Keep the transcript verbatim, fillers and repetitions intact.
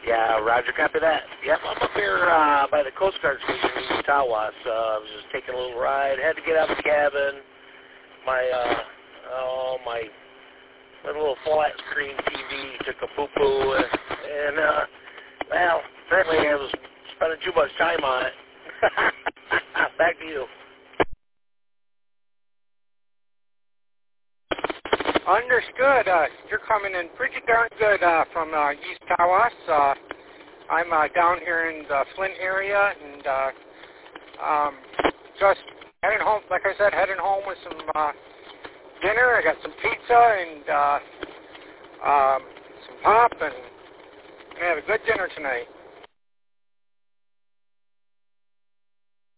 Yeah, Roger, copy that. Yep, I'm up here uh, by the Coast Guard station in Tawas. Uh, I was just taking a little ride. Had to get out of the cabin. My, uh, oh, my, my little flat screen T V took a poo-poo. And, and uh, well, apparently I was spending too much time on it. Back to you. Understood. Uh, you're coming in pretty darn good uh, from uh, East Tawas. Uh, I'm uh, down here in the Flint area, and uh, um, just heading home. Like I said, heading home with some uh, dinner. I got some pizza and uh, um, some pop, and I have a good dinner tonight.